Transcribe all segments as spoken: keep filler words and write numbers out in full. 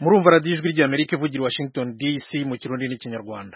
murumva radiyo ijwi ry'Amerika ivugira Washington D C mu kirundi n'ikinyarwanda.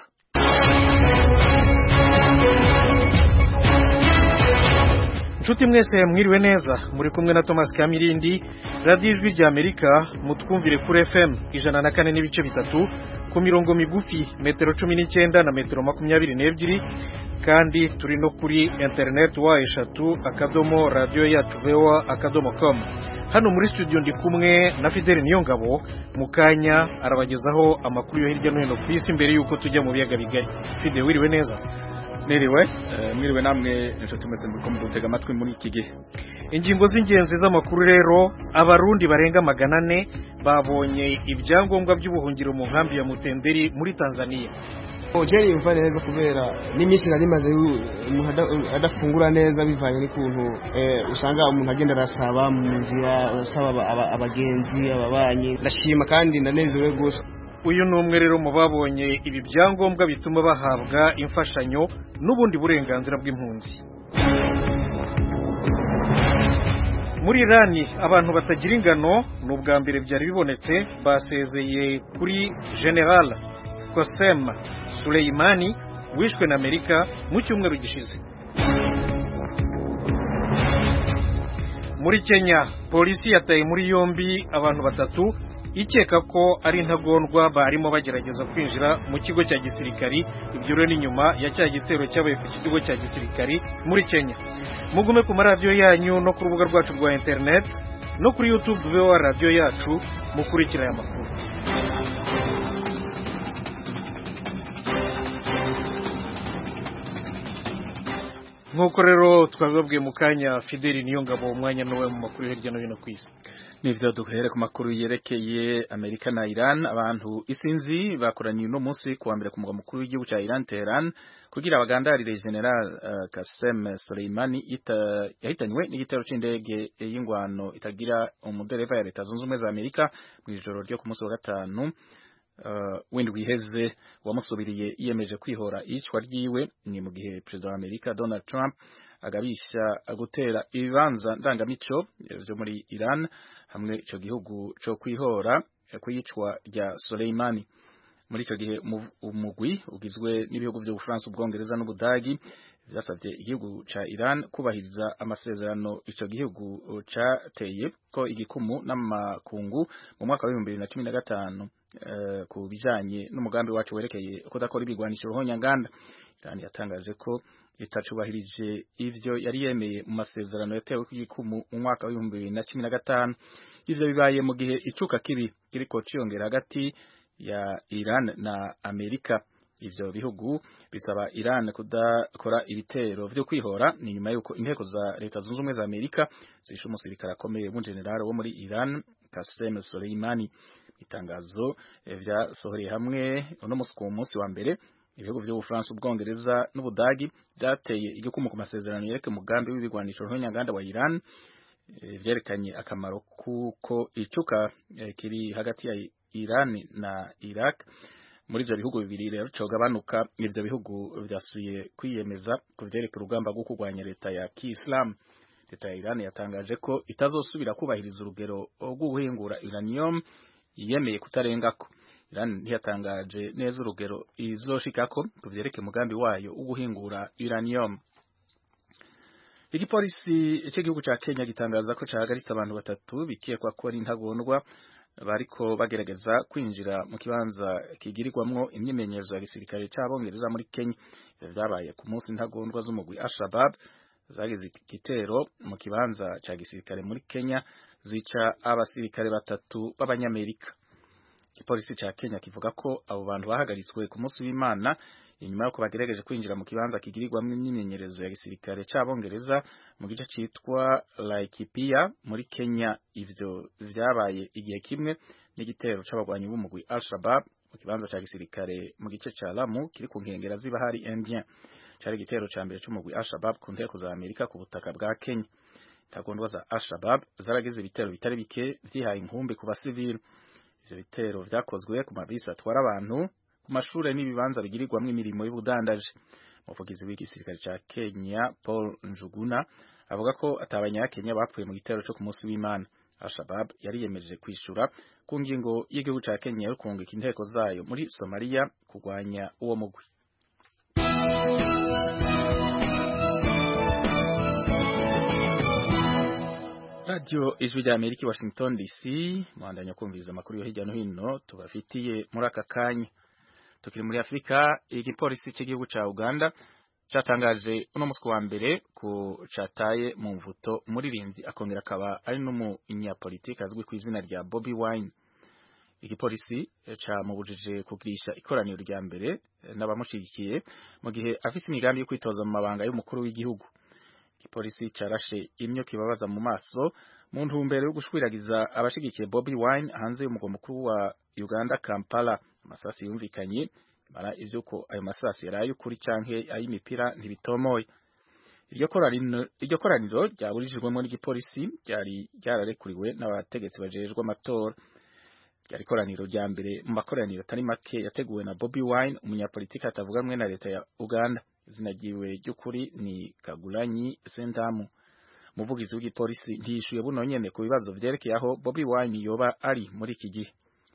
Nshuti mwese mwiriwe neza, muri kumwe na Thomas Kamirindi. Radiyo ijwi ry'Amerika mutwumvire kuri F M ijana na kane n'ibice bitatu, ku mirongo migufi metero cumi n'icyenda na metero makumyabiri n'ebyiri, kandi turi no kuri internet wa eshatu akadomo radio yacu voa akadomo com. Hano muri studio ndi kumwe na Fidel Niyongabo, mukanya arabagezaho amakuru yo hirya no hino ku isi mbere yuko tujya mu biyaga bigari. Fidel, wiriwe neza? Niriwe, mwiriwe namwe inshuti mwese muri kumwe dutega amatwi muri iki gihe. Ingingo z'ingenzi z'amakuru rero, abarundi barenga magana ane babonye ibyangombwa by'ubuhungiro mu nkambi ya Mutenderi muri Tanzania. Ojeri yumva neza kubera n'imisi nari maze adafungura neza bivanye n'ikuntu usanga umuntu agenda arasaba mu nzira, asaba abagenzi ababanye. Ndashima kandi ndanezerewe gose. Uyu numwe rero mu babonye ibi byangombwa bituma bahabwa imfashanyo n'ubundi burenganzira bw'impunzi. Muri Irani abantu batagira ingano n'ubwa mbere byari bibonetse basezeye kuri General Qasem Soleimani wishwe na Amerika mu cyumweru gishize. Muri Kenya polisi yataye muri yombi abantu batatu ikeka ko ari intagondwa barimo bagerageza kwinjira mu kigo cya gisirikari. Ibyo rero ni nyuma ya cya gitero cyabaye ku kigo cya gisirikari muri Kenya. Mugume ku maradiyo yanyu no ku rubuga rwacu rwa internet no kuri YouTube voa radio yacu mukurikira aya makuru. Nkuko rero twababwiye mu kanya, Fidel Niyongabo umwanya nowe mu makuru hirya no hino ku isi. Nivyo duhere ku makuru yerekeye Amerika na Iran. Abantu isinzi bakoranye no munsi kuwa mbere ku mugwa mukuru w'igihugu ca Iran, Tehran, kugira abagandarire General uh, Qasem Soleimani yahitanywe n'igitero c'indege y'ingwano itagira umudereva ya Leta Zunze Ubumwe za Amerika mu ijoro ryo ku munsi wa gatanu uh, w'indwi iheze. Wamusubiriye yiyemeje kwihora iyicwa ryiwe ni mu gihe Perezida wa Amerika Donald Trump agabisha gutera ibibanza ndangamico byo muri Iran hamwe ico gihugu cyo kwihora kuyicwa rya Soleimani. Muri ico gihe umugwi ugizwe n'ibihugu byo Bufaransa, Ubwongereza n'Ubudagi byasabye igihugu ca Iran kubahiriza amasezerano ico gihugu cateye ko igikumu n'amakungu mu mwaka wa bibiri na cumi na gatanu uh, ku bijanye n'umugambi wacu werekeye kudakora ibigwanisho ruhonyanganda. Iran yatangaje ko itacubahirije ivyo yari yemeye mu masezerano yatewe ku gikumu mu mwaka wa bibiri na cumi na gatanu. Ivyo bibaye mu gihe icuka kibi kiriko ciyongera hagati ya Iran na Amerika. Ivyo bihugu bisaba Iran kudakora ibitero vyo kwihora ni nyuma yuko inteko za Leta Zunze Ubumwe za Amerika zishe umusirikare akomeye mu general wo muri Iran Qasem Soleimani. Itangazo vyasohoreye hamwe uno musi ku munsi wa mbere, ibihugu vyo Bufaransa, Ubwongereza n'Ubudagi byateye igikumu ku masezerano yereke umugambi w'ibigwanisho ruhonyanganda wa Iran, vyerekanye akamaro kuko icuka kiri hagati ya Iran na Iraq muri ivyo bihugu bibiri rero cogabanuka. Ivyo bihugu vyasuye kwiyemeza kuvyerekera urugamba rwo kurwanya leta ya Kiislamu. Leta ya Iran yatangaje ko itazosubira kubahiriza urugero rwo guhingura uranium yemeye kutarengako. Iran ntiyatangaje neza urugero izoshikako kuvyereke umugambi wayo wo guhingura uranium. Igipolisi cy'igihugu ca Kenya gitangaza ko cahagaritse abantu batatu bikekwa ko ari intagondwa bariko bagerageza kwinjira mu kibanza kigirirwamwo imyimenyerezo ya gisirikare c'Abongereza muri Kenya. Vyabaye ku munsi intagondwa z'umugwi Al-Shabaab zagize igitero mu kibanza ca gisirikare muri Kenya zica abasirikare batatu b'Abanyamerika. Igipolisi ca Kenya kivuga ko abo bantu bahagaritswe ku munsi w'Imana inyuma yuko bagerageje kwinjira mu kibanza kigirirwamwo imyimenyerezo ya gisirikare c'Abongereza mu gice citwa Laikipia muri Kenya. Ivyo vyabaye igihe kimwe n'igitero c'abagwanyi b'umugwi Al-Shabaab mu kibanza ca gisirikare mu gice ca Lamu kiri ku nkengera z'ibahari Indian. Cari igitero ca mbere c'umugwi Al-Shabaab ku nteko za Amerika ku butaka bwa Kenya. Intagondwa za Al-Shabaab zaragize ibitero bitari bike vyihaye inkumbi ku basivili. Ivyo bitero vyakozwe ku mabisi atwara abantu, ku mashure n'ibibanza bigirirwamwo imirimo y'ubudandaji. Umuvugizi w'igisirikare ca Kenya Paul Njuguna avuga ko atabanyakenya bapfuye mu gitero cyo ku munsi w'Imana. Al-Shabaab yari yemeje kwishura ku ngingo y'igihugu ca Kenya yo kunga inteko zayo muri Somalia kurwanya uwo mugwi. Radio Ijwi rya Amerika Washington D C mwandanya kumviriza amakuru yo hirya no hino tubafitiye muri aka kanya. Tukiri muri Afrika, igipolisi cy'igihugu ca Uganda cyatangaje uno muswa wa mbere ku cataye mu mvuto muri rinzi akongera akaba ari n'umunyapolitiki azwi ku izina rya Bobi Wine. Igipolisi camubujije kugirisha ikoraniro rya mbere n'abamushigikiye mu gihe afise imigambi yo kwitoza mu mabanga y'umukuru w'igihugu. Igipolisi carashe imyo kibabaza mu maso mu ntumbero yo gushwiragiza abashigikiye Bobi Wine hanze y'umugwa mukuru wa Uganda Kampala. Amasasi yumvikanye mara ivyuko ayo masasi yarayo kuri canke ayimipira ntibitomoye. Iryo koraniro iryo koraniro ryaburijwemo n'igipolisi ryari ryararekuriwe n'abategetsi bajejwe amatora. Ryari koraniro rya mbere mu makoraniro atari make yateguwe na Bobi Wine, umunyapolitiki atavuganwe na leta ya Uganda. Izina ryiwe ry'ukuri ni Kagulanyi Sentamu. Umuvugizi w'igipolisi ntiyishuye buno nyene ku bibazo vyerekeye aho Bobi Wine yoba ari muri iki gihe.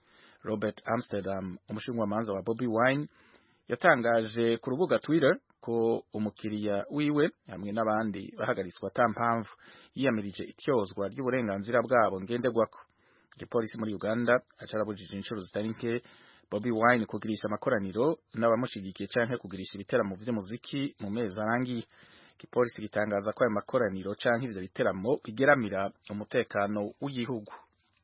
Robert Amsterdam, umushinjwamanza wa Bobi Wine, yatangaje ku rubuga Twitter ko umukiriya wiwe hamwe n'abandi bahagaritswe atampamvu yiyamirije ityozwa ry'uburenganzira bwabo ngenderwako. Igipolisi muri Uganda acarabujije inshuro zitari nke Bobi Wine kugirisha amakoraniro n'abamushigikiye canke kugirisha ibiteramo vy'umuziki mu mezi arangiye. Igipolisi gitangaza ko ayo makoraniro canke ivyo biteramo bigeramira umutekano w'igihugu.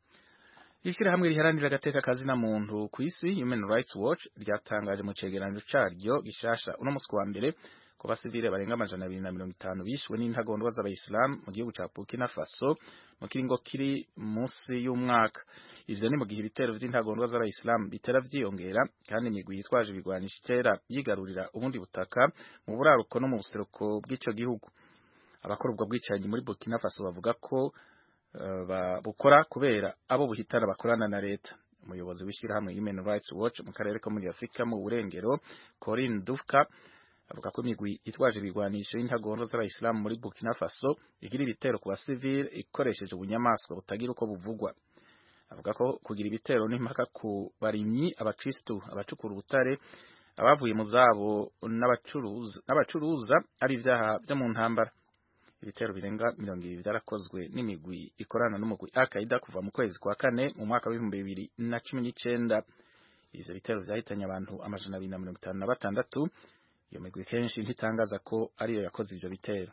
Ishirahamwe riharanira agateka kazina muntu ku isi Human Rights Watch ryatangaje mu cegeranyo caryo gishasha uno muswa wa mbere ko basivile barenga amajana abiri na mirongo itanu bishwe n'intagondwa z'abayisilamu mu gihugu ca Burkina Faso mu kiringo kiri munsi y'umwaka. Ivyo ni mu gihe ibitero vy'intagondwa z'abayisilamu bitera vyiyongera kandi imigwi yitwaje ibigwanisha itera yigarurira ubundi butaka mu buraruko no mu buseruko bw'ico gihugu. Abakora ubwo bwicanyi muri Burkina Faso bavuga ko Uh, bukora kubera abo buhitana bakorana na leta. Umuyobozi w'ishirahamwe Human Rights Watch mu karere ko muri Afrika mu burengero Corinne Dufka avuga ko imigwi itwaje ibigwanisho y'intagondwa z'abayisilamu muri Burkina Faso igira ibitero ku basivile ikoresheje ubunyamaswa butagira uko buvugwa. Avuga ko kugira ibitero n'impaka ku barimyi, abakristo, abacukura ubutare, abavuye mu zabo n'abacuruza n'abacuruza ari ivyaha byo mu ntambara. Ibitero birenga mirongo ibiri byarakozwe n'imigwi ikorana n'umugwi Al-Qaeda kuva mu kwezi kwa kane mu mwaka w'ibihumbi bibiri na cumi n'icenda. Ivyo bitero vyahitanye abantu amajana abiri na mirongo itanu na batandatu. Iyo migwi kenshi ntitangaza ko ariyo yakoze ivyo bitero.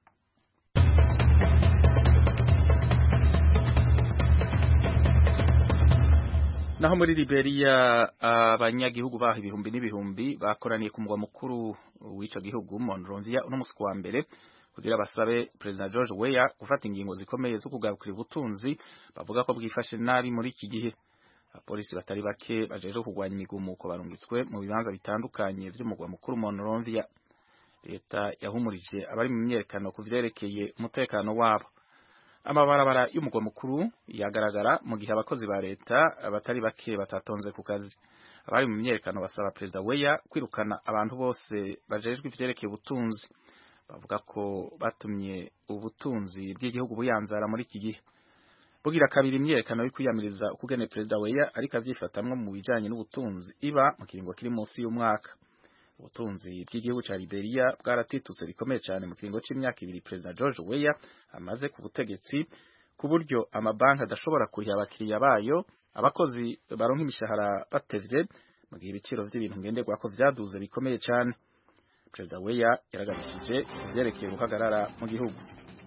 Naho muri Liberia abanyagihugu baho ibihumbi n'ibihumbi bakoraniye ku mugwa mukuru w'ico gihugu Monrovia uno muswa wa mbere kugira basabe President George Weah gufata ingingo zikomeye zo kugarukira ubutunzi bavuga ko bwifashe nabi muri iki gihe. Abapolisi batari bake bajeje kugwanya imigumuko barungitswe mu bibanza bitandukanye vy'umugwa mukuru Monrovia. Leta yahumurije abari mu myerekano kuvyerekeye umutekano wabo. Amabarabara y'umugwa mukuru yagaragara mu gihe abakozi ba leta batari bake batatonze ku kazi. Abari mu myerekano basaba President Weah kwirukana abantu bose bajejwe ivyerekeye ubutunzi. Bavuga ko batumye ubutunzi bw'igihugu buyanzara muri iki gihe. Bugira kabiri imyerekano yo kwiyamiriza ukugene President Weah ariko avyifatamwe mu bijanye n'ubutunzi iba mu kiringo kiri munsi y'umwaka. Ubutunzi bw'igihugu ca Liberia bwaratitutse bikomeye cyane mu kiringo c'imyaka ibiri President George Weah amaze ku butegetsi ku buryo amabanki adashobora kuriha abakiriya bayo, abakozi baronka imishahara batevye mu gihe ibiciro vy'ibintu ngenderwako vyaduze bikomeye cyane. President Weah yaragarishije ivyerekeye guhagarara mu gihugu.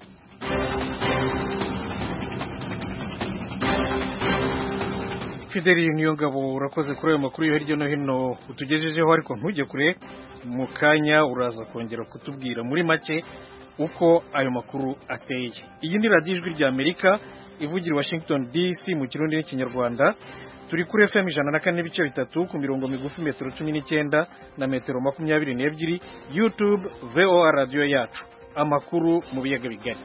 Fideli Niyongabo urakoze kuri ayo makuru yo hirya no hino utugejejeho, ariko ntujye kure, mu kanya uraza kongera kutubwira muri make uko ayo makuru ateye. Iyi ni radiyo ijwi rya Amerika ivugira Washington D C mu kirundi n'ikinyarwanda. Turi kuri F M ijana na kane n'ibice bitatu ku mirongo migufi metero cumi n'icyenda na metero makumyabiri n'ebyiri, YouTube V O A radio yacu. Amakuru mu biyaga bigari.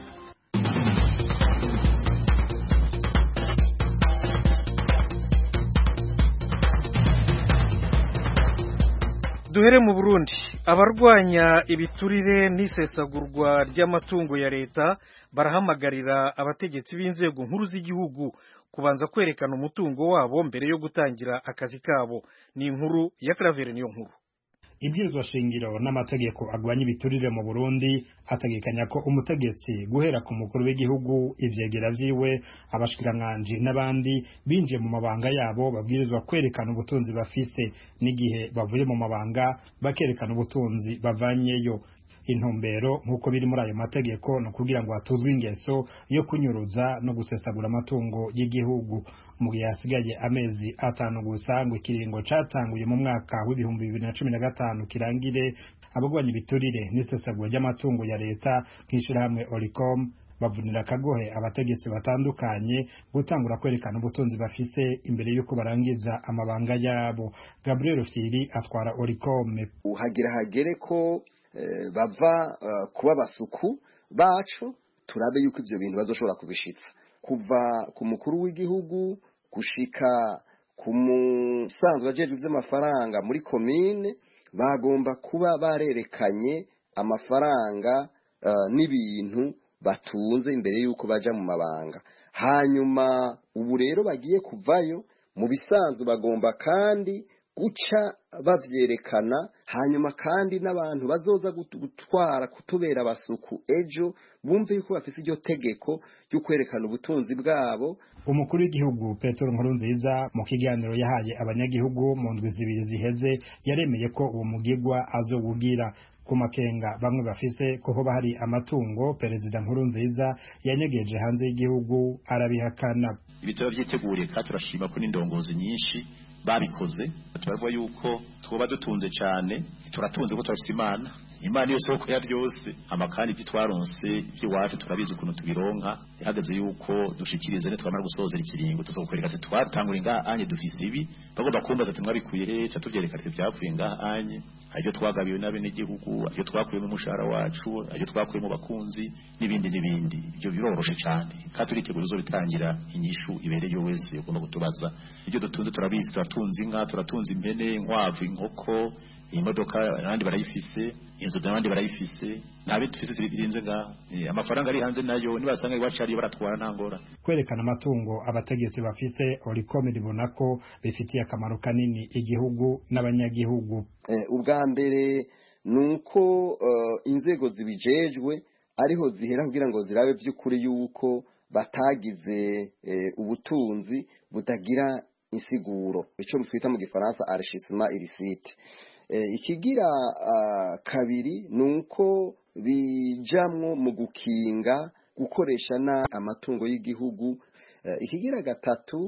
duhere mu Burundi. Abarwanya ibiturire n'isesagurwa ry'amatungo ya leta barahamagarira abategetsi b'inzego nkuru z'igihugu kubanza kwerekana umutungo wabo mbere yo gutangira akazi kabo. Ni inkuru ya Claver niyo nkuru. Ibwirizwa shingiro n'amategeko agwanya ibiturire mu Burundi ategekanya ko umutegetsi guhera ku mukuru w'igihugu, ivyegera vyiwe, abashikiranganje n'abandi binje mu mabanga yabo babwirizwa kwerekana ubutunzi bafise, n'igihe bavuye mu mabanga bakerekana ubutunzi bavanyeyo. Intumbero nk'uko biri muri ayo mategeko no kugira ngo hatuzwe ingeso yo kunyuruza no gusesagura amatungo y'igihugu. Mu gihe hasigaye amezi atanu gusa ngo ikiringo catanguye mu mwaka w'ibihumbi bibiri na cumi na gatanu kirangire, abagwanya ibiturire n'isesagura ry'amatungo ya leta nk'ishirahamwe Oricom bavunira akagohe abategetsi batandukanye gutangura kwerekana ubutunzi bafise imbere yuko barangiza amabanga yabo. Gabriel Firi atwara Oricom. Uhagira hagere ko Uh, bava uh, kuba basuku bacu turabe yuko ivyo bintu bazoshobora kubishitsa kuva ku mukuru w'igihugu gushika ku musanzwe ajeje vy'amafaranga muri commune bagomba kuba barerekanye amafaranga uh, n'ibintu batunze imbere yuko baja mu mabanga. Hanyuma ubu rero bagiye kuvayo mu bisanzwe bagomba kandi guca bavyerekana, hanyuma kandi n'abantu bazoza gutwara kutubera abasuku ejo bumve yuko bafise iryo tegeko ryo kwerekana ubutunzi bwabo. Umukuru w'igihugu Petero Nkurunziza mu kiganiro yahaye abanyagihugu mu ndwi zibiri ziheze yaremeye ko uwo mugigwa azowugira. Ku makenga bamwe bafise ko hoba hari amatungo Perezida Nkurunziza yanyegeje hanze y'igihugu arabihakana. Ibitaro vyiteguriye kandi turashima ko n'indongozi nyinshi babikoze. Turavuga yuko twoba dutunze cyane, turatunze ko turafise Imana Imana yose uko ya byose, amakandi byitwaronse by'iwacu turabizi ukuntu tubironka. Ihagaze yuko dushikirize ne twamara gusoza ikiringo tuzokwereka ati twatangura inga anye dufise ibi bagomba kumbaza ati mwabikuye rero tuvyereka ati byapfuye inga anye, ayo twagabiwe nabe n'igihugu, ayo twakuye mu mushara wacu, ayo twakuye mu bakunzi n'ibindi n'ibindi. Ibyo biroroshe cyane katuritegura zo bitangira inyishu ibereye wese ugomba gutubaza. Ibyo dutunze turabizi, turatunze inka, turatunze impene, inkwavu, inkoko, imodoka abandi barayifise, inzu n'abandi barayifise, nabe dufise birinze nga e, amafaranga ari hanze nayo nibasanga ibacari baratwara ntangora. Kwerekana amatungo abategetsi bafise Oricom ribona ko bifitiye akamaro kanini igihugu n'abanyagihugu. Eh, ubwa mbere nuko uh, inzego zibijejwe ariho zihera kugira ngo zirabe vy'ukuri yuko batagize eh, ubutunzi butagira insiguro, ico twita mu gifaransa enrichissement illicite. Eh, ikigira uh, kabiri nuko bijamwo mu gukinga gukoresha na amatungo y'igihugu. Uh, ikigira gatatu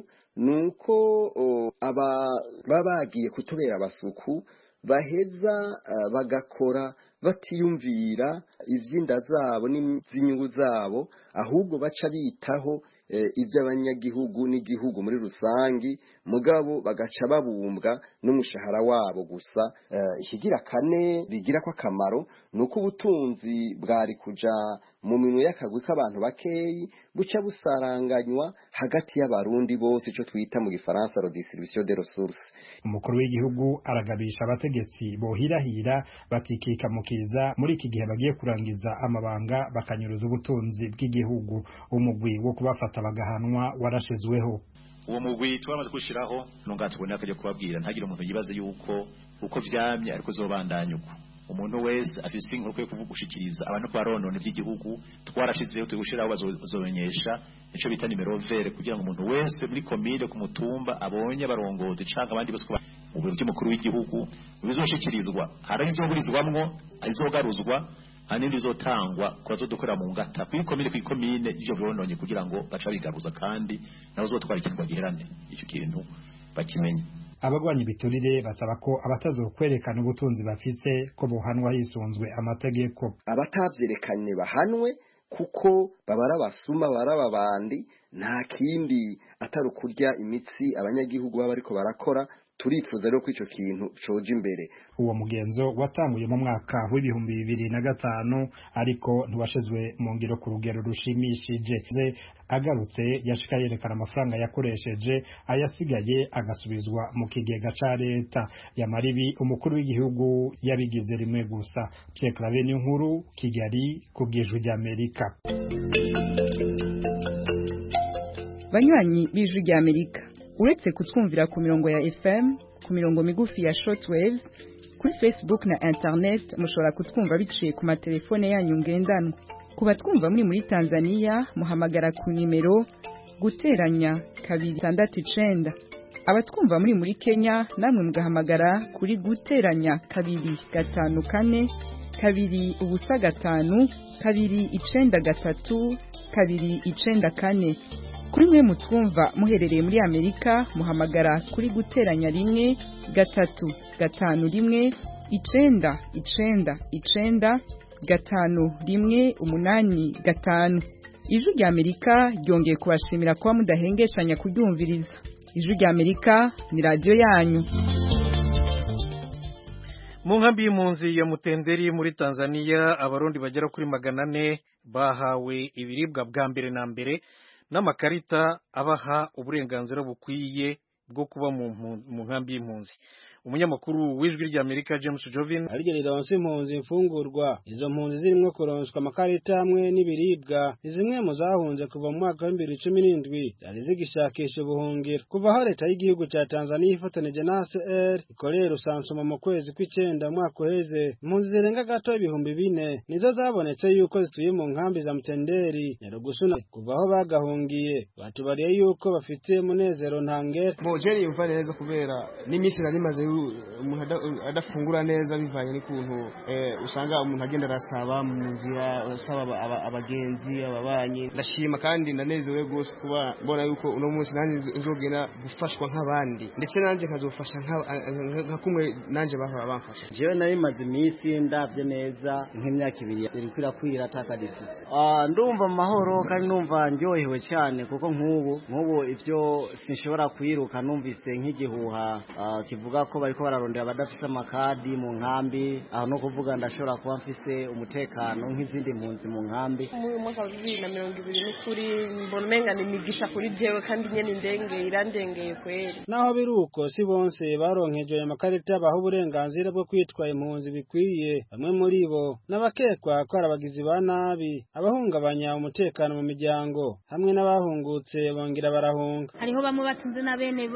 nuko uh, aba babagiye kutubera abasuku baheza uh, bagakora batiyumvira ivyinda zabo n'izinyungu zabo, ahubwo baca bitaho e, iby'abanyagihugu n'igihugu muri rusangi, mugabo bagaca babumbwa n'umushahara wabo gusa. E, ikigira kane bigira ko akamaro nuko ubutunzi bwari kuja mu minwe y'akagwi k'abantu bakeyi buca busaranganywa hagati y'abarundi bose, ico twita mu gifaransa redistribution des ressources. Umukuru w'igihugu aragabisha abategetsi bohirahira bakikika mukiza muri iki gihe bagiye kurangiza amabanga bakanyuruza ubutunzi bw'igihugu. Umugwi wo kubafata bagahanwa warashizweho. Uwo mugwi twamaze gushiraho nunga tubone akaje kubabwira ntagire umuntu yibaze yuko uko vyamye ariko zobandanya uko. Umuntu wese afise inkuru yo kuvuga gushikiriza abantu ko baronone by'igihugu twarashizeho tugushiraho bazonyesha ico bita nimero vere kugira ngo umuntu wese muri commune ku mutumba abonye barongoze canka abandi bose mu biro by'umukuru w'igihugu bizoshikirizwa. Hari izoburizwamwo izogaruzwa hanindi zotangwa kwazo dukora mu ngata kuri commune kuri commune ivyo birononye kugira ngo baca bigaruza kandi nazo zotwara ikirwa giherane. Icyo kintu bakimenye. Abagwanya ibiturire basaba ko abatazokwerekana ubutunzi bafise ko buhanwa hisunzwe amategeko. Abatavyerekanye bahanwe kuko babara basuma baraba bandi, nta kindi atari kurya imitsi abanyagihugu baba ariko barakora turifuza rero ko ico kintu coje imbere. Uwo mugenzo watanguye mu mwaka w'ibihumbi bibiri na gatanu ariko ntiwashizwe mu ngiro ku rugero rushimishije. Agarutse yashika yerekana amafaranga yakoresheje, ayasigaye agasubizwa mu kigega ca leta. Yamaribi umukuru w'igihugu yabigize rimwe gusa. Pierre Claver Niyonkuru, Kigali, ku bw'Ijwi ry'Amerika. Banywanyi b'Ijwi ry'Amerika, uretse kutwumvira ku mirongo ya F M, ku mirongo migufi ya shortwaves, kuri Facebook na internet mushobora kutwumva biciye ku matelefone yanyu ngendanwa. Kuba twumva muri muri Tanzania muhamagara ku nimero guteranya kabiri tandatu icenda. Abatwumva muri muri Kenya namwe mugahamagara kuri guteranya kabiri gatanu kane kabiri ubusa gatanu kabiri icenda gatatu kabiri icenda kane. Kuri mwe mutwumva muherereye muri Amerika muhamagara kuri guteranya rimwe gatatu gatanu rimwe icenda icenda icenda gatanu rimwe umunani gatanu. Ijwi rya Amerika ryongeye kubashimira kuba mudahengeshanya kuryumviriza. Ijwi rya Amerika ni radio yanyu. Mu nkambi y'impunzi ya Mutenderi muri Tanzania abarundi bagera kuri magana ane bahawe ibiribwa bwa mbere na mbere n'amakarita abaha uburenganzira bukwiye bwo kuba mu nkambi y'impunzi. Umunyamakuru w'Ijwi ry'Amerika James Jovin arigenera onse impunzi imfungurwa. Izo mpunzi zirimo kuronswa amakarita hamwe n'ibiribwa zimwe mu zahunze kuva mu mwaka wa bibiri na cumi n'indwi zari zigishakisha ubuhungiro. Kuva aho leta y'igihugu cya Tanzania ifatanije na C R ikorera usansuma mu kwezi kw'icenda mwaka uheze, impunzi zirenga gato ibihumbi bine nizo zabonetse yuko zituye mu nkambi za Mutenderi Nyarugusuna. Kuva aho bagahungiye batubariye yuko bafite munezero ntangere. Bojeri yumva neza kubera n'imisi nari maze umuntu adafungura neza bivanye n'ikuntu usanga umuntu agenda arasaba mu nzira, asaba abagenzi ababanyi. Ndashima kandi ndanezewe gose kuba mbona yuko uno munsi nanjye nzogena gufashwa nk'abandi, ndetse nanjye nkazofasha nka kumwe nanjye bahora bamfasha. Jewe nari maze imisi ndavye neza nk'imyaka ibiri iri kwirakwira atakadifise. Ah ndumva mahoro kandi numva ndyohewe cyane kuko nk'ubu nk'ubu ivyo sinshobora kwiruka numvise nk'igihuha kivuga ko bariko bararondera abadafise amakadi mu nkambi. Aho no kuvuga ndashobora kuba mfise umutekano nk'izindi mpunzi mu nkambi. Mu mwaka wa bibiri na mirongo ibiri n'ukuri mbona umenga ni migisha kuri jewe kandi nyene indenge irandengeye kweri. Naho biruko si bonse baronkeje ayo makarita baho uburenganzira bwo kwitwa impunzi bikwiye. Bamwe muri bo n'abakekwa ko arabagizi ba nabi, abahungabanya umutekano mu miryango, hamwe n'abahungutse bongera barahunga. Hariho bamwe batunze na bene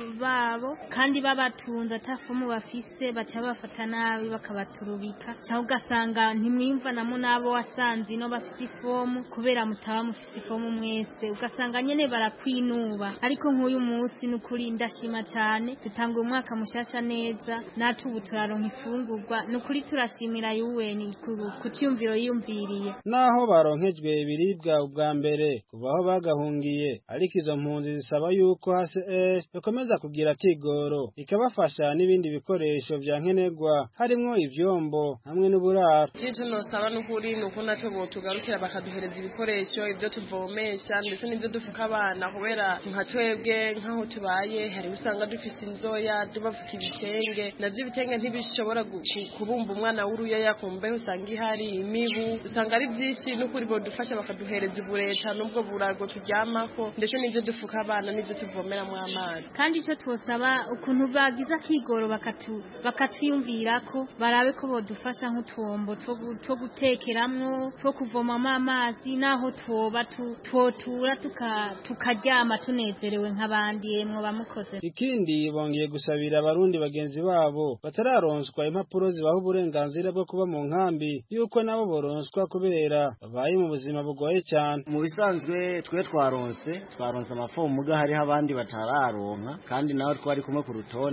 babo kandi babatunze atafumu bafise baca bafata nabi bakabaturubika, cyangwa ugasanga ntimwimva namo nabo wasanze no bafite ifomu kubera mutaba mufite ifomu mwese, ugasanga nyene barakwinuba. Ariko nk'uyu munsi n'ukuri ndashima cyane, tutanga umwaka mushasha neza, natubu turaronka ifungurwa. N'ukuri turashimira yuweni ku cyumviro yumviriye. Naho baronkejwe ibiribwa ubwa mbere kuva aho bagahungiye, ariko izo mpunzi zisaba yuko H C R yakomeza kugira kigoro ikabafasha n'ibindi bikoresho vya nkenerwa harimo ivyombo hamwe n'uburaro. Cyo nosaba n'ukuri nuko naco botugarukira bakaduhereza ibikoresho ibyo tuvomesha ndetse n'ibyo dufuka abana, kubera nka twebwe nkaho tubaye hari usanga dufise inzoya tubafuka ibitenge, navyo ibitenge ntibishobora kubumba umwana w'uruya yakombe, usanga ihari imibu, usanga ari byinshi n'ukuri bodufasha bakaduhereza ubureta n'ubwo burago turyamako ndetse n'ibyo dufuka abana n'ibyo tuvomera mu amazi. Kandi ico twosaba ukuntu bagiza kigoro bakatu bakatwiyumvira ko barabe ko bodufasha nk'utwombo two gutekeramwo, two kuvomamo amazi, naho twoba twotura tukaryama tunezerewe nk'abandi. Yemwe bamukoze. Ikindi bongeye gusabira abarundi bagenzi babo batararonswa impapuro zibaho uburenganzira bwo kuba mu nkambi yuko nabo boronswa kubera babaye mu buzima bugoye cyane. Mu bisanzwe twe twaronse twaronse amafomu muga hari abandi batararonka kandi naho twari kumwe ku rutonde, ariko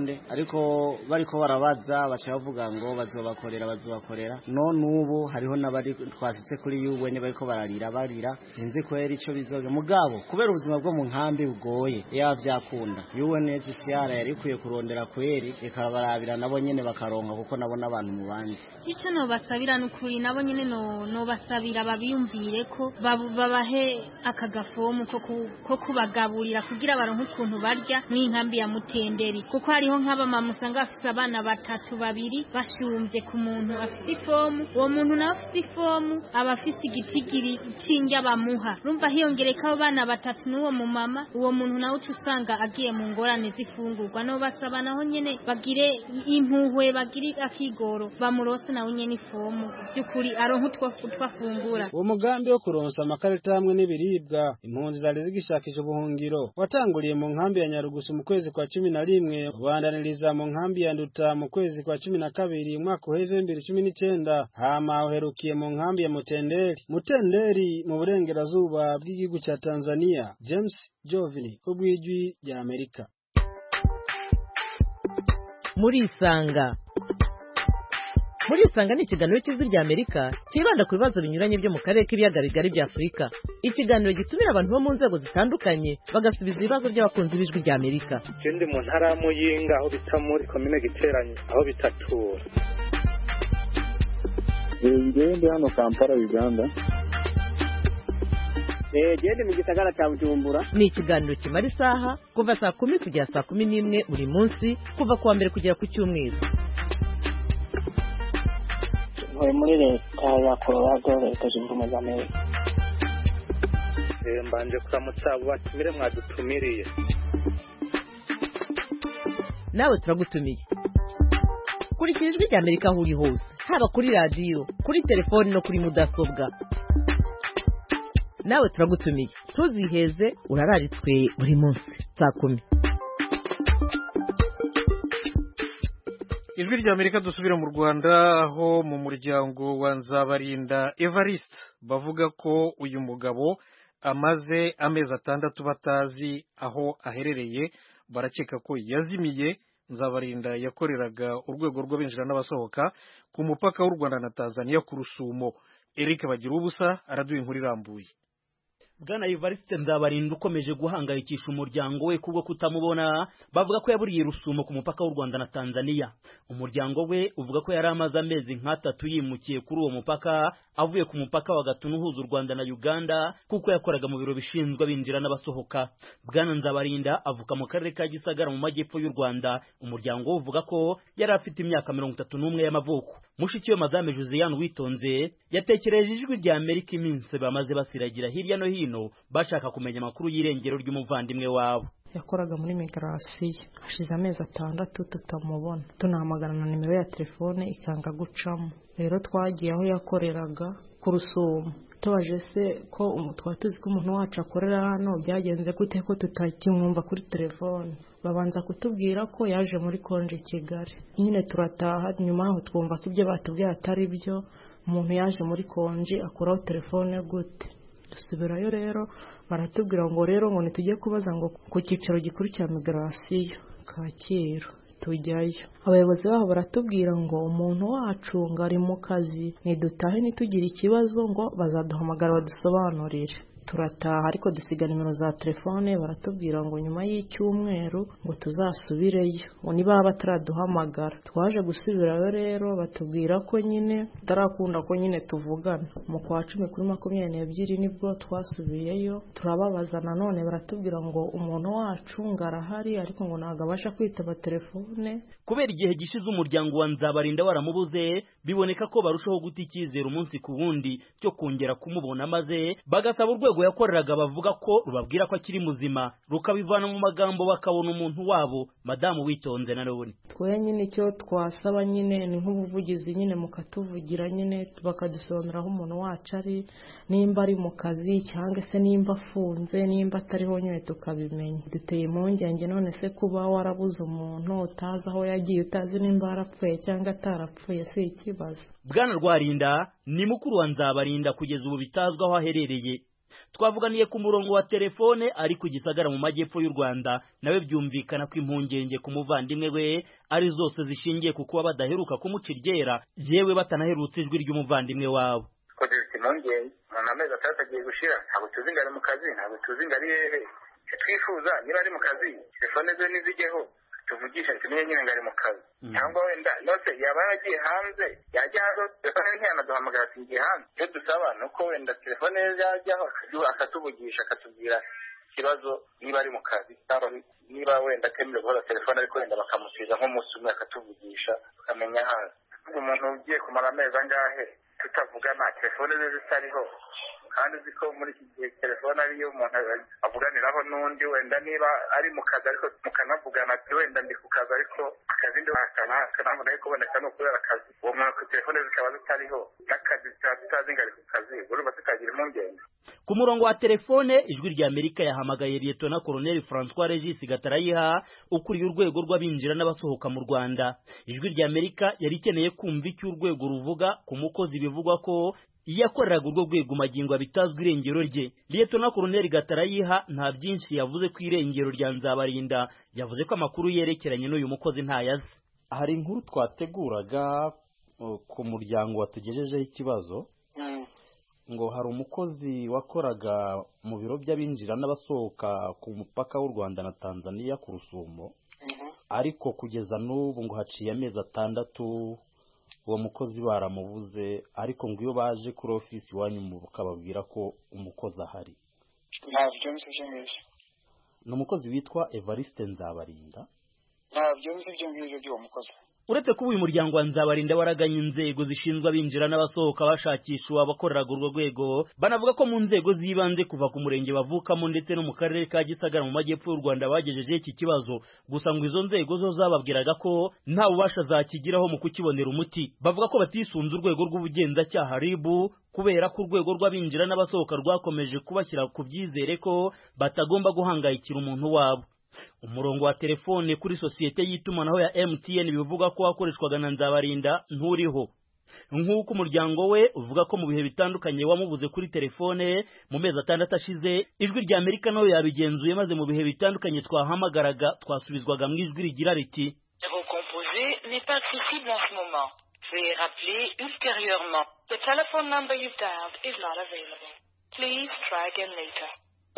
bariko bariko barabaza bacha bavuga ngo bazobakorera bazobakorera none ubu hariho n'abari twasitse kuri y'ubwenye bariko bararira barira sinzi kwera ico bizoga mugabo kubera ubuzima bwo mu nkambi bugoye ya vyakunda U N H C R yari kuye kurondera kweri ikabarabira nabo nyene bakaronka kuko nabona abantu mu bandi Ico no basabira n'ukuri nabo nyene no no basabira babiyumvire ko babahe akagafomu ko ko kubagaburira kugira baronke ukuntu barya n'inkambi ya Mutenderi kuko hariho nk'abamama usanga bafise abana batatu babiri bashumvye ku muntu afise ifomu uwo muntu nawe afise ifomu aba afise igitigiri cinjya bamuha rumva hiyongereka abo bana batatu n'uwo mu mama uwo muntu nawe uca usanga agiye mu ngorane zifungurwa no basaba naho nyene bagire impuhwe bagire akigoro bamurose nawe nyene ifomu by'ukuri aronka utwo twafungura uwo mugambi wo kuronsa amakarita hamwe n'ibiribwa impunzi zari zigishakisha ubuhungiro watanguriye mu nkambi ya Nyarugusu mu kwezi kwa cumi na rimwe ubandaniriza mu nkambi ya Nduta mu kwezi kwa cumi na kabiri umwaka uheze wa bibiri na cumi n'icenda hama uherukiye mu nkambi ya Mutenderi Mutenderi mu burengerazuba bw'igihugu cya Tanzania James Jovini ku bw'ijwi rya Amerika muri isanga muri isanga ni ikiganiro cy'ijwi rya Amerika kibanda ku bibazo binyuranye byo mu karere k'ibiyaga bigari bya Afurika ikiganiro gitumira abantu bo mu nzego zitandukanye bagasubiza ibibazo by'abakunzi b'ijwi rya Amerika ikindi mu ntara y'Amuyinga aho bita muri komine Giteranyi aho bitatura ngende hano Kampala Uganda eh gende mu gisagara cya Bujumbura ni ikiganiro kimara isaha kuva saa kumi kugera saa kumi n'imwe buri munsi kuva kuwa mbere kugera ku cyumweru muri leta ya Colorado leta zunze ubumwe za Amerika eh mbanje kuramutsa batumire mwadutumiriye nawe turagutumiye kurikira ijwi rya Amerika aho uri hose haba kuri radio kuri telefone no kuri mudasobwa nawe turagutumiye tuziheze urararitswe buri munsi saa kumi Ijwi rya Amerika dusubira mu Rwanda aho mu muryango wa Nzabarinda Evariste bavuga ko uyu mugabo amaze amezi atandatu batazi aho aherereye barakeka ko yazimiye Nzabarinda yakoreraga urwego rw'abinjira n'abasohoka ku mupaka w'u Rwanda na Tanzania ku Rusumo Eric bagira ubusa araduha inkuru irambuye Bwana Evariste Nzabarinda ukomeje guhangayikisha umuryango we kubwo kutamubona bavuga ko yaburiye Rusumo ku mupaka w'u Rwanda na Tanzania umuryango we uvuga ko yari amaze amezi nk'atatu yimukiye kuri uwo mupaka avuye ku mupaka wa Gatuna uhuza u Rwanda na Uganda kuko yakoraga mu biro bishinzwe abinjira n'abasohoka Bwana Nzabarinda avuka mu karere ka Gisagara mu majyepfo y'u Rwanda umuryango we uvuga ko yari afite imyaka mirongo itatu n'umwe y'amavuko mushiki we Madame Josiane Witonze yatekereje ijwi rya Amerika iminsi bamaze basiragira hirya no hino bashaka kumenya amakuru y'irengero ry'umuvandimwe wabo yakoraga muri migrasiyo hashize amezi atandatu tutamubona tunahamagara na nimero ya telefone ikanga gucamo rero twagiye aho yakoreraga ku Rusumo tubaje se ko umutwa tuzi ko umuntu wacu akorera hano byagenze gute ko tutakimwumva kuri telefone babanza kutubwira ko yaje muri konje Kigali nyine turataha nyuma aho twumva ko ibyo batubwiye atari byo umuntu yaje muri konje akuraho telefone gute dusubirayo rero baratubwira ngo rero ngo nitujye kubaza ngo ku cyicaro gikuru cya migrasiyo Kacyiru tujyayo abayobozi baho baratubwira ngo umuntu wacu ngo ari mu kazi nidutahe nitugira ikibazo ngo bazaduhamagara badusobanurire turataha ariko dusiga nimero za telefone baratubwira ngo nyuma y'icyumweru ngo tuzasubireyo ngo niba bataraduhamagara twaje gusubirayo rero batubwira ko nyine tarakunda ko nyine tuvugana mu kwa cumi kuri makumyabiri n'ebyiri nibwo twasubiyeyo turababaza nanone baratubwira ngo umuntu wacu ngarahari ariko ngo ntago abasha kwitaba telefone kubera igihe gishize umuryango wa Nzabarinda waramubuze biboneka ko barushaho guta icyizere umunsi ku wundi cyo kongera kumubona maze bagasaba urwego yakoreraga bavuga ko rubabwira ko akiri muzima rukabivana mu magambo bakabona umuntu wabo Madamu Witonze na none twe nyine icyo twasaba nyine ni nk'ubuvugizi nyine mukatuvugira nyine bakadusobanurira aho umuntu wacu ari nimba ari mu kazi cyangwa se nimba afunze nimba atariho nyine tukabimenya duteye impungenge none se kuba warabuze umuntu utazi aho yagiye utazi nimba arapfuye cyangwa atarapfuye si ikibazo Bwana Rwarinda ni mukuru wa Nzabarinda kugeza ubu bitazwa aho aherereye twavuganiye ku murongo wa telefone ari ku Gisagara mu majyepfo y'u Rwanda nawe byumvikana ko impungenge ku muvandimwe we ari zose zishingiye ku kuba badaheruka kumuca iryera yewe batanaherutse ijwi ry'umuvandimwe wabo. Ko dufite impungenge umuntu amezi atandatu agiye gushira ntabwo tuzi ngo ari mu kazi ntabwo tuzi ngo ari hehe twifuza niba ari mu kazi telefone ze nizijyeho tuvugisha tumenye nyine ngo ari mu kazi cyangwa wenda nose yaba yagiye hanze yajya hanze telefone ntiyanaduhamagara ati ngiye hanze icyo dusaba ni uko wenda telefone ye yajyaho akatuvugisha akatubwira ikibazo niba ari mu kazi cyangwa niba wenda atemerewe guhora telefone ariko wenda bakamusiza nk'umunsi umwe akatuvugisha tukamenya hanze umuntu ugiye kumara amezi angahe tutavugana telefone ze zitariho kandi uzi ko muri iki gihe telefone ariyo umuntu avuganiraho n'undi wenda niba ari mu kazi ariko mukanavugana ati wenda ndi ku kazi ariko akazi ndi akanabona ariko kuboneka ni ukubera akazi uwo muntu telefone zikaba zitariho n'akazi tutazi ngo ari ku kazi urumva tukagira impungenge. Ku murongo wa telefone ijwi rya Amerika yahamagaye Lieutenant Colonel François Regis Gatarayiha ukuriye urwego rw'abinjira n'abasohoka mu Rwanda. Ijwi rya Amerika yari ikeneye kumva icyo urwego ruvuga ku mukozi bivugwa ko yakoreraga urwo rwego magingo abitazwe irengero rye. Lieutenant Colonel Gatarayiha nta byinshi yavuze ku irengero rya Nzabarinda, yavuze ko amakuru yerekeranye n'uyu mukozi ntayazi. Hari inkuru twateguraga uh, ku muryango watugejejeho ikibazo ngo hari umukozi wakoraga mu biro by'abinjira n'abasohoka ku mupaka w'u Rwanda na Tanzania ku Rusumo, ariko kugeza n'ubu ngo haciye amezi atandatu uwo mukozi baramubuze, ariko ngo iyo baje kuri ofisi wanyu mu bakababwira ko umukozi ahari. Ntabyo nzi ibyo ngibyo. Ni umukozi witwa Evariste Nzabarinda. Ntabyo nzi ibyo ngibyo by'uwo mukozi. Uretse kuba uyu muryango wa Nzabarinda waraganye inzego zishinzwe abinjira n'abasohoka bashakisha abakoreraga urwo rwego, banavuga ko mu nzego zibanze kuva ku murenge bavukamo ndetse no mu karere ka Gisagara mu majyepfo y'u Rwanda bagejeje iki kibazo, gusa ngo izo nzego zo zababwiraga ko nta bubasha zakigiraho mu kukibonera umuti. Bavuga ko batisunze urwego rw'ubugenzacyaha R I B kubera ko urwego rw'abinjira n'abasohoka rwakomeje kubashyira ku byizere ko batagomba guhangayikira umuntu wabo. Umurongo wa telefone kuri sosiyete y'itumanaho ya M T N bivuga ko wakoreshwaga na Nzabarinda nturiho, nk'uko umuryango we uvuga ko mu bihe bitandukanye wamubuze kuri telefone mu mezi atandatu ashize. Ijwi rya Amerika nayo yabigenzuye maze mu bihe bitandukanye twahamagaraga twasubizwaga mu ijwi rigira riti recomposé n'est pas accessible en ce moment. Veuillez rappeler ultérieurement. The telephone number you've dialed is not available. Please try again later.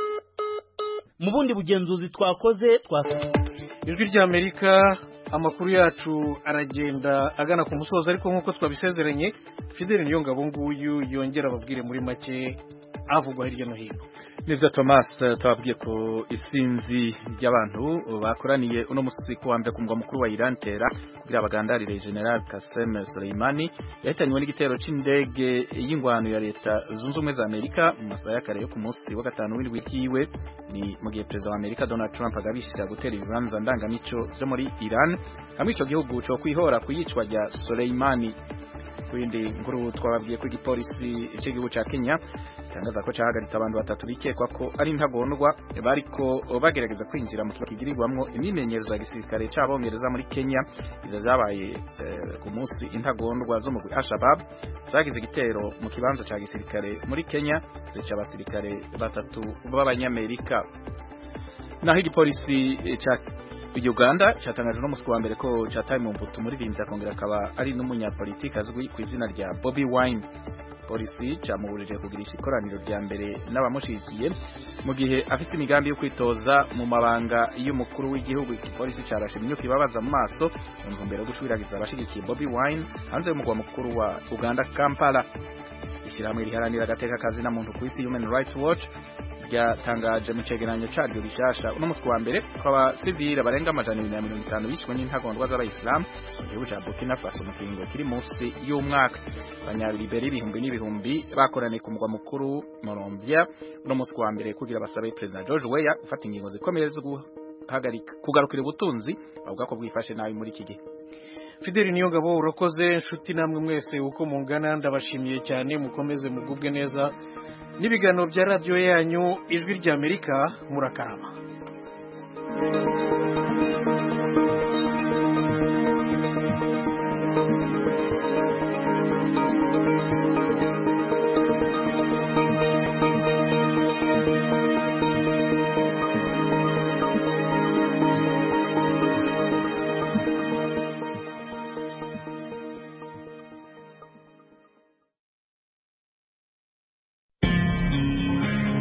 Mu bundi bugenzuzi twakoze twa Ijwi rya Amerika amakuru yacu aragenda agana ku musozo, ariko nkuko twabisezeranye Fidel Niyongabo nguyu yongera ababwire muri make avugwa hirya no hino. Nivyo Thomas, twabwiye ko isinzi ry'abantu bakoraniye uno musi ku wa mbere ku mugwa mukuru wa Iran Tehran kugira abagandarire General Qasem Soleimani yahitanywe n'igitero c'indege y'ingwano ya leta zunze ubumwe za Amerika mu masaha ya kare yo ku munsi wa gatanu w'indwi kiwe. Ni mu gihe Perezida wa Amerika Donald Trump agabishira gutera ibibanza ndangamico byo muri Iran hamwe ico gihugu cyo kwihora kuyicwa rya Soleimani. Kwindi nkuru twababwiye ko igipolisi cy'igihugu ca Kenya tangaza ko cyahagaritse abantu batatu bikekwa ko ari intagondwa bariko bagerageza kwinjira mu kibuga kigirirwamwo imyimenyerezo ya gisirikare c'abongereza muri Kenya. Izo zabaye eh, ku munsi intagondwa zo mu Al-Shabaab zagize igitero mu kibanza ca gisirikare muri Kenya zica abasirikare batatu b'abanyamerika. Naho igipolisi ca Uganda cyatangaje no musi wa mbere ko cyataye mu mbuto muri rimwe akongera akaba ari n'umunyapolitiki azwi ku izina rya Bobby Wine. Polisi cyamuburije kugirisha ikoraniro rya mbere n'abamushigikiye mu gihe afite imigambi yo kwitoza mu mabanga y'umukuru w'igihugu. Igipolisi cyarashe imyuka ibabaza mu maso mu ntumbero yo gushwiragiza abashigikiye Bobby Wine hanze y'umugwa mukuru wa Uganda Kampala. Ishyirahamwe riharanira agateka kazi na muntu ku isi Human Rights Watch ryatangaje mu cegeranyo caryo gishasha uno musi wa mbere ko abasivile barenga amajana abiri na mirongo itanu bishwe n'intagondwa z'abayisilamu mu gihugu ca Burkina Faso mu kiringo kiri munsi y'umwaka. Abanyaliberi ibihumbi n'ibihumbi bakoraniye ku mugwa mukuru Monrovia uno musi wa mbere kugira basabe President George Weah gufata ingingo zikomeye zo guhagarika kugarukira ubutunzi bavuga ko bwifashe nabi muri iki gihe. Fidel Niyongabo urakoze, nshuti namwe mwese uko mungana ndabashimiye cyane, mukomeze mugubwe neza n'ibiganiro bya radio yanyu Ijwi rya Amerika. Murakarama.